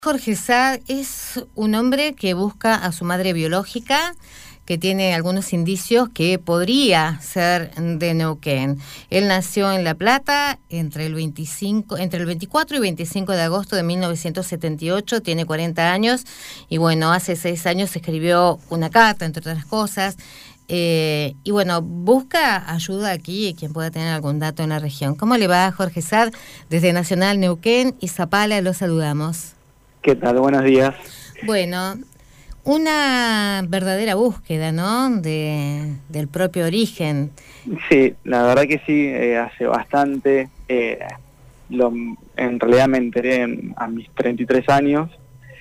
Jorge Sad es un hombre que busca a su madre biológica, que tiene algunos indicios que podría ser de Neuquén. Él nació en La Plata entre el 24 y 25 de agosto de 1978, tiene 40 años y bueno, hace 6 años escribió una carta, entre otras cosas, y bueno, busca ayuda aquí, quien pueda tener algún dato en la región. ¿Cómo le va, Jorge Sad? Desde Nacional Neuquén y Zapala los saludamos. ¿Qué tal? Buenos días. Bueno, una verdadera búsqueda, ¿no? Del propio origen. Sí, la verdad que sí, hace bastante. En realidad me enteré a mis 33 años,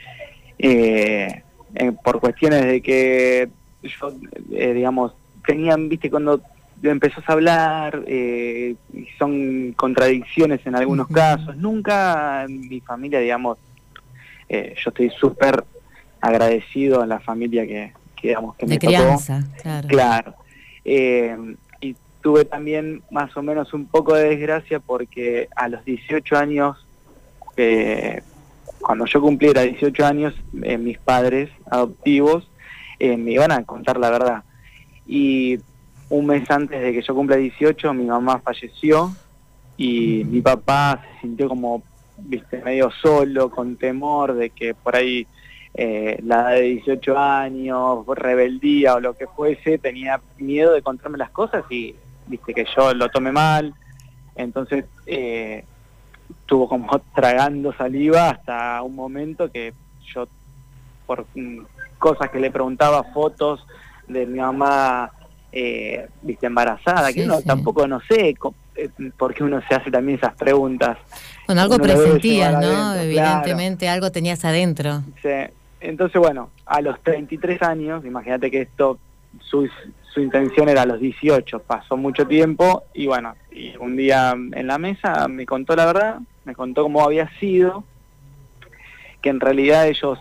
por cuestiones de que yo, digamos, viste, cuando empezás a hablar, son contradicciones en algunos casos. Nunca en mi familia, digamos, yo estoy súper agradecido a la familia digamos, que de me crianza, tocó. Claro. Y tuve también más o menos un poco de desgracia porque a los 18 años, cuando yo cumpliera 18 años, mis padres adoptivos me iban a contar la verdad. Y un mes antes de que yo cumpla 18, mi mamá falleció y mi papá se sintió como, viste, medio solo, con temor de que por ahí la edad de 18 años, rebeldía o lo que fuese, tenía miedo de contarme las cosas y, viste, que yo lo tome mal. Entonces estuvo como tragando saliva hasta un momento que yo, por cosas que le preguntaba, fotos de mi mamá, viste, embarazada, sí, que uno tampoco, no sé por qué uno se hace también esas preguntas. Bueno, algo Uno lo debe presentías, llevar ¿no? adentro, Evidentemente claro. algo tenías adentro. Sí. Entonces, bueno, a los 33 años, imagínate que su intención era a los 18, pasó mucho tiempo y bueno, y un día en la mesa me contó la verdad, me contó cómo había sido, que en realidad ellos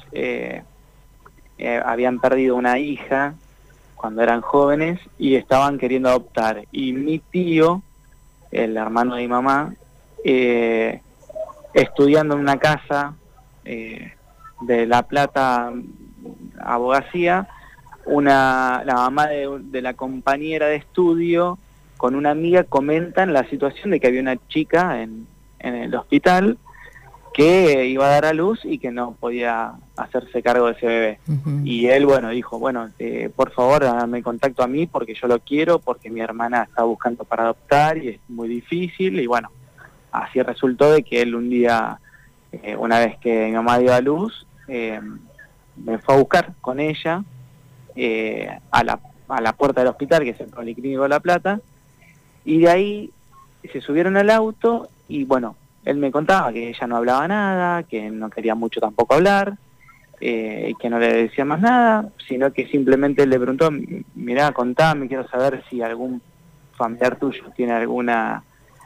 habían perdido una hija cuando eran jóvenes y estaban queriendo adoptar. Y mi tío, el hermano de mi mamá, estudiando en una casa de La Plata, abogacía, la mamá de la compañera de estudio con una amiga comentan la situación de que había una chica en el hospital que iba a dar a luz y que no podía hacerse cargo de ese bebé. Y él, bueno, dijo, bueno, por favor, dame contacto a mí porque yo lo quiero, porque mi hermana está buscando para adoptar y es muy difícil. Y bueno, así resultó de que él un día, una vez que mi mamá dio a luz, me fue a buscar con ella a la puerta del hospital, que es el Policlínico de La Plata, y de ahí se subieron al auto y bueno, él me contaba que ella no hablaba nada, que no quería mucho tampoco hablar, que no le decía más nada, sino que simplemente le preguntó, mirá, contame, quiero saber si algún familiar tuyo tiene alguna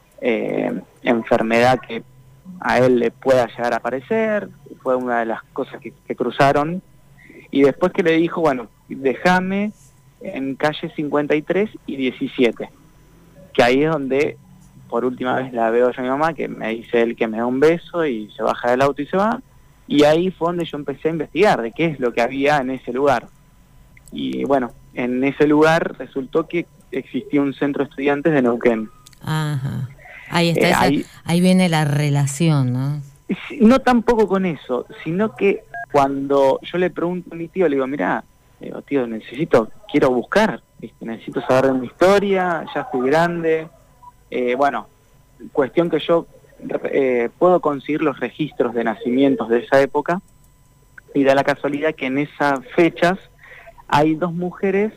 enfermedad que a él le pueda llegar a aparecer. Fue una de las cosas que cruzaron. Y después que le dijo, bueno, déjame en calle 53 y 17, que ahí es donde por última vez la veo yo a mi mamá, que me dice él que me da un beso y se baja del auto y se va. Y ahí fue donde yo empecé a investigar de qué es lo que había en ese lugar. Y bueno, en ese lugar resultó que existía un centro de estudiantes de Neuquén. Ajá. Ahí está, ahí viene la relación, ¿no? No tampoco con eso, sino que cuando yo le pregunto a mi tío, le digo, mirá, tío, quiero buscar, ¿viste? Necesito saber de mi historia, ya estoy grande. Bueno, cuestión que yo puedo conseguir los registros de nacimientos de esa época y da la casualidad que en esas fechas hay 2 mujeres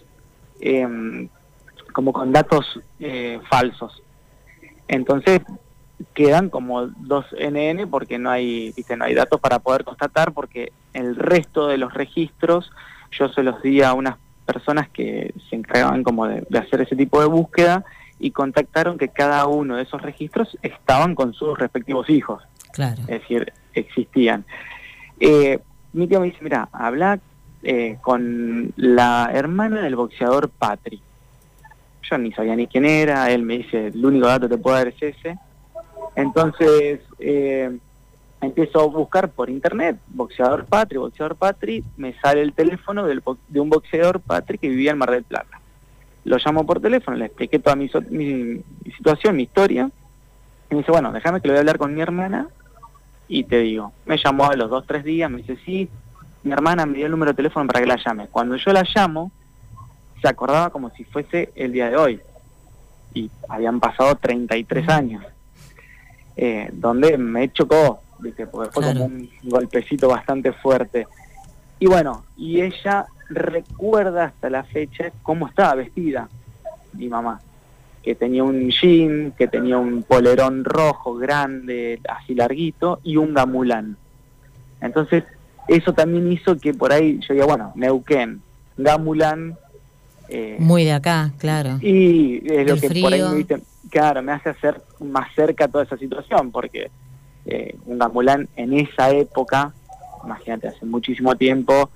como con datos falsos. Entonces quedan como 2 NN porque no hay, ¿viste? No hay datos para poder constatar, porque el resto de los registros yo se los di a unas personas que se encargaban como de hacer ese tipo de búsqueda y contactaron que cada uno de esos registros estaban con sus respectivos hijos. Claro. Es decir, existían. Mi tío me dice, mira, habla con la hermana del boxeador Patri. Yo ni sabía ni quién era, él me dice, el único dato que te puedo dar es ese. Entonces empiezo a buscar por internet, boxeador Patri, me sale el teléfono de un boxeador Patri que vivía en Mar del Plata. Lo llamo por teléfono, le expliqué toda mi situación, mi historia, y me dice, bueno, déjame que lo voy a hablar con mi hermana, y te digo. Me llamó a los 2-3 días, me dice, sí, mi hermana me dio el número de teléfono para que la llame. Cuando yo la llamo, se acordaba como si fuese el día de hoy, y habían pasado 33 años, donde me chocó, ¿viste? Porque fue como un golpecito bastante fuerte. Y bueno, y ella recuerda hasta la fecha cómo estaba vestida mi mamá, que tenía un jean, que tenía un polerón rojo grande, así larguito, y un gamulán. Entonces, eso también hizo que por ahí yo diga, bueno, Neuquén, gamulán... muy de acá, claro. Y es lo que frío. Por ahí me dice, claro, me hace hacer más cerca toda esa situación, porque un gamulán en esa época, imagínate, hace muchísimo tiempo,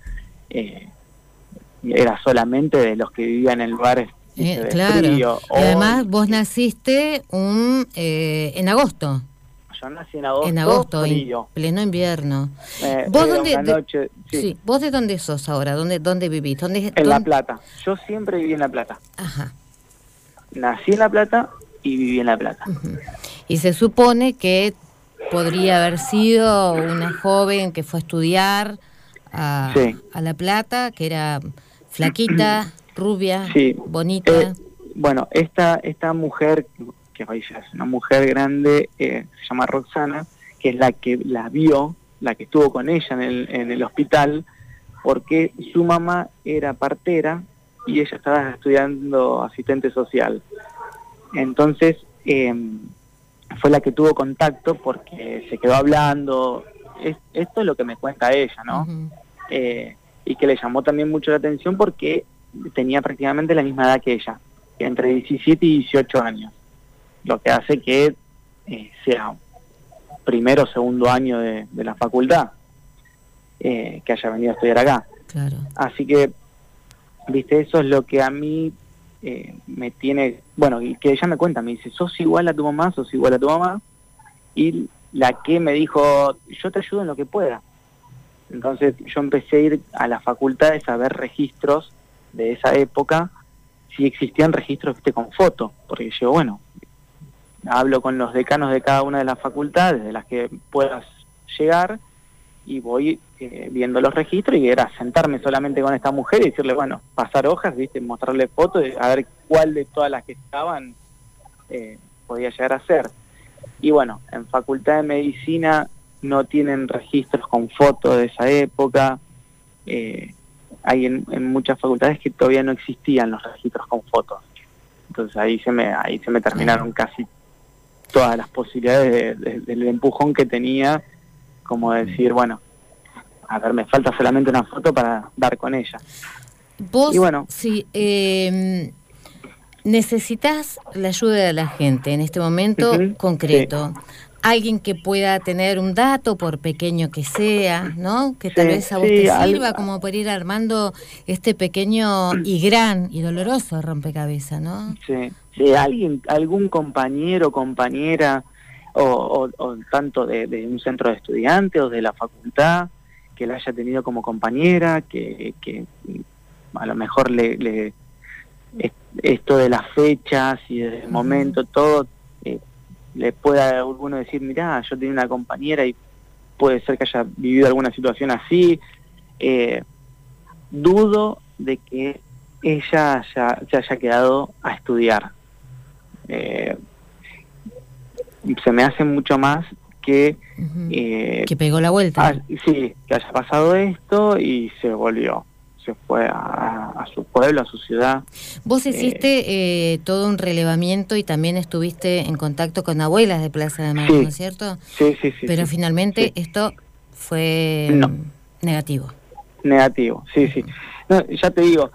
era solamente de los que vivían en lugares claro. frío. Y además vos naciste en agosto. Yo nací en agosto. En agosto, frío. En pleno invierno. ¿Vos ¿Vos de dónde sos ahora? ¿Dónde vivís? En La Plata. Yo siempre viví en La Plata. Ajá. Nací en La Plata y viví en La Plata. Uh-huh. Y se supone que podría haber sido una joven que fue a estudiar a La Plata, que era flaquita, rubia, bonita. Bueno, esta mujer, que hoy ya es una mujer grande, se llama Roxana, que es la que la vio, la que estuvo con ella en el hospital, porque su mamá era partera y ella estaba estudiando asistente social. Entonces, fue la que tuvo contacto porque se quedó hablando. Esto es lo que me cuenta ella, ¿no? Uh-huh. Y que le llamó también mucho la atención porque tenía prácticamente la misma edad que ella, entre 17 y 18 años, lo que hace que sea primero o segundo año de la facultad, que haya venido a estudiar acá. Claro. Así que, viste, eso es lo que a mí me tiene, bueno, y que ella me cuenta, me dice, sos igual a tu mamá, y la que me dijo, yo te ayudo en lo que pueda. Entonces yo empecé a ir a las facultades a ver registros de esa época, si existían registros, viste, con foto, porque yo, bueno, hablo con los decanos de cada una de las facultades de las que puedas llegar, y voy viendo los registros, y era sentarme solamente con esta mujer y decirle, bueno, pasar hojas, viste, mostrarle fotos, a ver cuál de todas las que estaban podía llegar a ser. Y bueno, en Facultad de Medicina no tienen registros con fotos de esa época. Hay en muchas facultades que todavía no existían los registros con fotos. Entonces ahí se me terminaron casi todas las posibilidades del empujón que tenía, como decir, bueno, a ver, me falta solamente una foto para dar con ella. Vos, y bueno, sí, necesitas la ayuda de la gente en este momento concreto. Sí. Alguien que pueda tener un dato, por pequeño que sea, ¿no? Que tal vez a vos te sirva como para ir armando este pequeño y gran y doloroso rompecabezas, ¿no? Sí, algún compañero, compañera, o tanto de un centro de estudiantes o de la facultad, que la haya tenido como compañera, que a lo mejor esto de las fechas y del momento, todo, le pueda alguno decir, mirá, yo tenía una compañera y puede ser que haya vivido alguna situación así. Dudo de que ella se haya quedado a estudiar. Se me hace mucho más que... que pegó la vuelta. Sí, que haya pasado esto y se volvió. Se fue a su pueblo, a su ciudad. Vos hiciste todo un relevamiento y también estuviste en contacto con abuelas de Plaza de Mayo, ¿no es cierto? Sí. Pero finalmente esto fue negativo. Negativo, sí. No, ya te digo,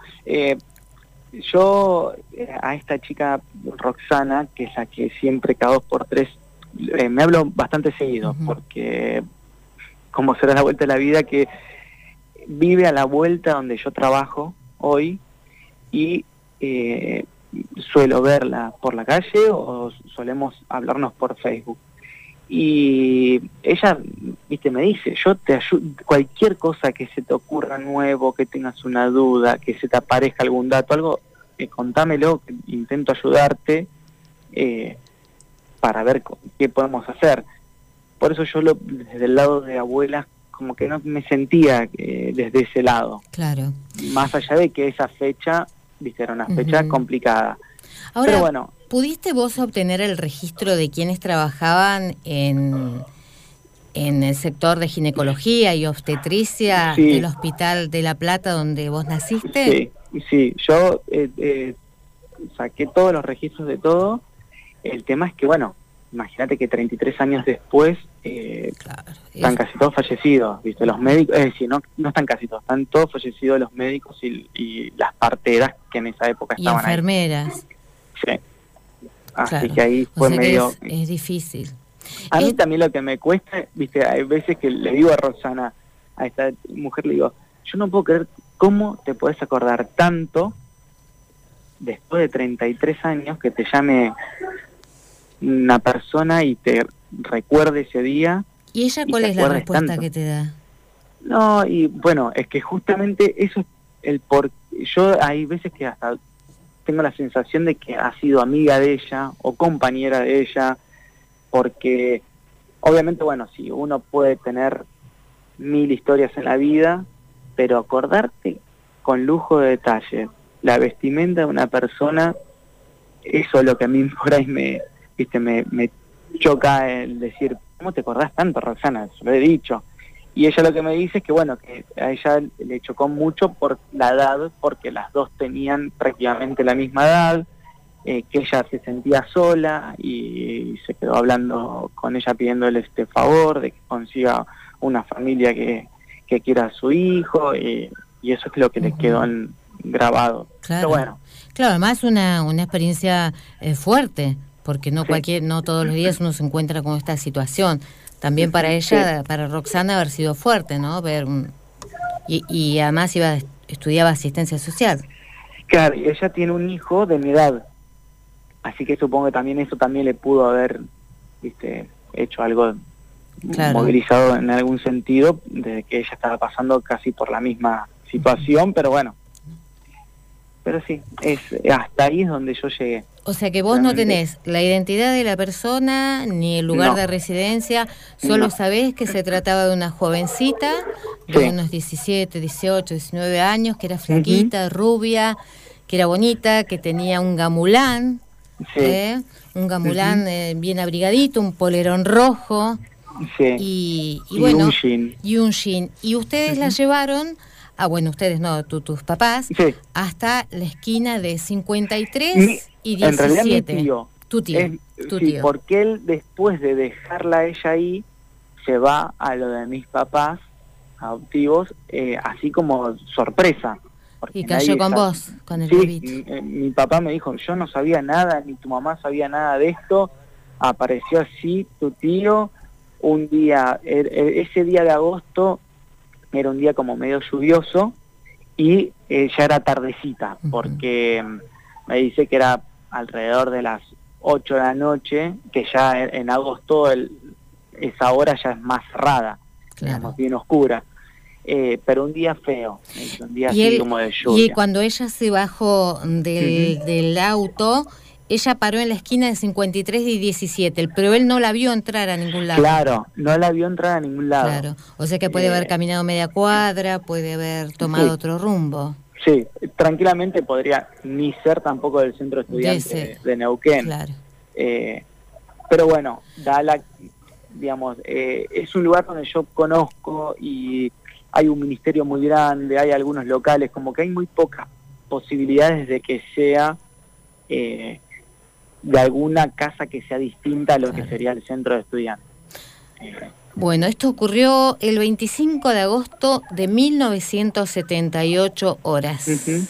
yo a esta chica Roxana, que es la que siempre cada 2 por 3 me hablo bastante seguido, porque como será la vuelta de la vida, que vive a la vuelta donde yo trabajo hoy, y suelo verla por la calle o solemos hablarnos por Facebook. Y ella, viste, me dice, yo te ayudo, cualquier cosa que se te ocurra nuevo, que tengas una duda, que se te aparezca algún dato, algo, contámelo, que intento ayudarte para ver qué podemos hacer. Por eso yo desde el lado de abuelas como que no me sentía desde ese lado. Claro. Más allá de que esa fecha, viste, era una fecha complicada. Ahora, pero bueno, ¿pudiste vos obtener el registro de quienes trabajaban en el sector de ginecología y obstetricia del Hospital de La Plata donde vos naciste? Sí, yo saqué todos los registros de todo. El tema es que, bueno, imagínate que 33 años después están casi todos fallecidos, ¿viste? Los médicos, es decir, no están casi todos, están todos fallecidos los médicos y las parteras que en esa época estaban ahí. Y enfermeras. Sí. Así que ahí fue medio... Es difícil. A mí también lo que me cuesta, ¿viste? Hay veces que le digo a Roxana, a esta mujer, le digo, yo no puedo creer cómo te podés acordar tanto después de 33 años que te llame una persona y te recuerde ese día. ¿Y ella cuál es la respuesta que te da? No, y bueno, es que justamente eso es el por... Yo hay veces que hasta tengo la sensación de que ha sido amiga de ella o compañera de ella, porque obviamente, bueno, sí, uno puede tener 1000 historias en la vida, pero acordarte con lujo de detalle la vestimenta de una persona, eso es lo que a mí por ahí me choca el decir, ¿cómo te acordás tanto, Roxana? Se lo he dicho. Y ella lo que me dice es que, bueno, que a ella le chocó mucho por la edad, porque las dos tenían prácticamente la misma edad, que ella se sentía sola y se quedó hablando con ella pidiéndole este favor de que consiga una familia que quiera a su hijo, y eso es lo que le quedó grabado. Claro. Pero bueno. Claro, además una experiencia fuerte, porque no todos los días uno se encuentra con esta situación. También para ella, para Roxana, haber sido fuerte, ¿no? Y además estudiaba asistencia social. Claro, y ella tiene un hijo de mi edad, así que supongo que también eso también le pudo haber, hecho algo, movilizado en algún sentido, desde que ella estaba pasando casi por la misma situación, pero bueno. Pero sí, hasta ahí es donde yo llegué. O sea que vos no tenés la identidad de la persona ni el lugar de residencia, solo sabés que se trataba de una jovencita de unos 17, 18, 19 años, que era flaquita, rubia, que era bonita, que tenía un gamulán, bien abrigadito, un polerón rojo, y bueno, y un jean. Y ustedes la llevaron... bueno, ustedes no, tus papás, hasta la esquina de 53 y 17. En realidad mi tío. Tu tío. Porque él, después de dejarla a ella ahí, se va a lo de mis papás adoptivos, así como sorpresa. Y cayó con vos, con el bebito. Mi papá me dijo, yo no sabía nada, ni tu mamá sabía nada de esto, apareció así tu tío, un día, ese día de agosto, era un día como medio lluvioso y ya era tardecita, porque me dice que era alrededor de las 8 de la noche, que ya en agosto esa hora ya es más cerrada, digamos, bien oscura, pero un día feo, un día así como de lluvia. Y cuando ella se bajó del auto, ella paró en la esquina de 53 y 17, pero él no la vio entrar a ningún lado. Claro, no la vio entrar a ningún lado. Claro, o sea que puede haber caminado media cuadra, puede haber tomado otro rumbo. Sí, tranquilamente podría ni ser tampoco del centro estudiante de Neuquén. Claro. Pero bueno, digamos, es un lugar donde yo conozco y hay un ministerio muy grande, hay algunos locales, como que hay muy pocas posibilidades de que sea... de alguna casa que sea distinta a lo que sería el centro de estudiantes. Bueno, esto ocurrió el 25 de agosto de 1978 horas.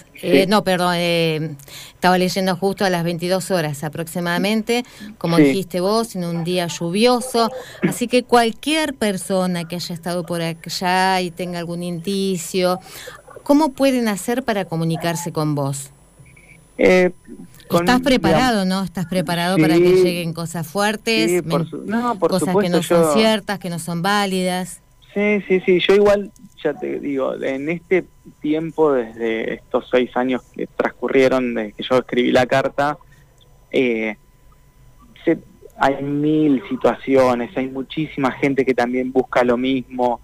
Estaba leyendo justo a las 22 horas aproximadamente, como dijiste vos, en un día lluvioso. Así que cualquier persona que haya estado por allá y tenga algún indicio, ¿cómo pueden hacer para comunicarse con vos? Estás preparado, ¿no? Estás preparado, sí, para que lleguen cosas fuertes, sí, por cosas supuesto, que no son ciertas, que no son válidas. Sí, yo igual, ya te digo, en este tiempo, desde estos 6 años que transcurrieron desde que yo escribí la carta, hay 1000 situaciones, hay muchísima gente que también busca lo mismo,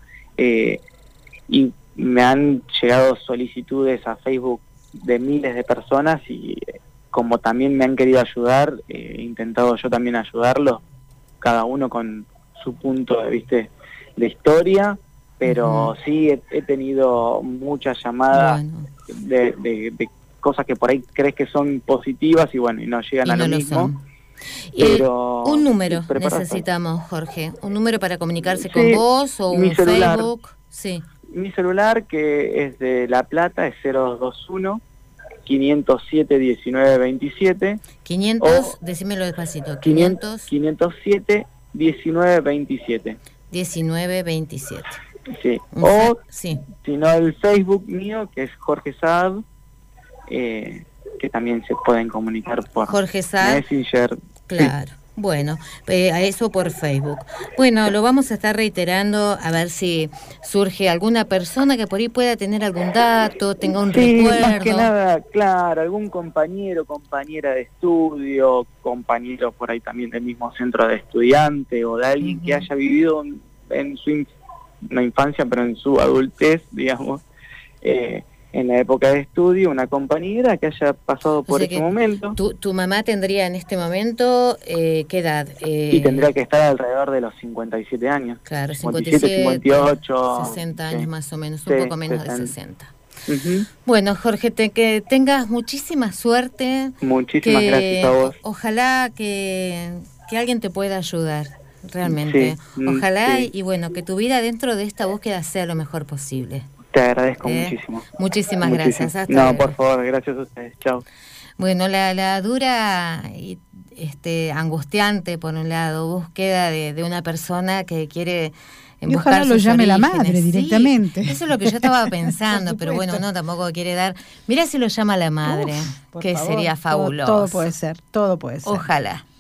y me han llegado solicitudes a Facebook de miles de personas, y como también me han querido ayudar, he intentado yo también ayudarlos, cada uno con su punto de vista de historia, pero sí he tenido muchas llamadas de cosas que por ahí crees que son positivas y bueno, y no llegan a lo mismo. Pero un número necesitamos, Jorge, un número para comunicarse con vos, o un celular, Facebook. Sí. Mi celular, que es de La Plata, es 0221 507 1927. 500, decímelo despacito. 507 1927. 1927. Sí. O si no, el Facebook mío, que es Jorge Saad, que también se pueden comunicar por Jorge Saad, Messenger. Claro. Sí. Bueno, a eso por Facebook. Bueno, lo vamos a estar reiterando, a ver si surge alguna persona que por ahí pueda tener algún dato, tenga un recuerdo. Más que nada, claro, algún compañero, compañera de estudio, compañero por ahí también del mismo centro de estudiante, o de alguien que haya vivido en su no infancia, pero en su adultez, digamos, en la época de estudio, una compañera que haya pasado por ese momento. Tu mamá tendría en este momento, ¿qué edad? Y tendría que estar alrededor de los 57 años. Claro, 57, 58. 60 años más o menos, un poco menos 60. De 60. Bueno, Jorge, que tengas muchísima suerte. Muchísimas gracias a vos. Ojalá que alguien te pueda ayudar, realmente. Ojalá, y bueno, que tu vida dentro de esta búsqueda sea lo mejor posible. Te agradezco muchísimo. Muchísimas gracias. Hasta luego. Por favor, gracias a ustedes. Chao. Bueno, la dura y angustiante, por un lado, búsqueda de una persona que quiere y ojalá lo llame la madre directamente. Eso es lo que yo estaba pensando, pero bueno, no, tampoco quiere dar. Mirá si lo llama la madre, que sería fabuloso. Todo puede ser, todo puede ser. Ojalá.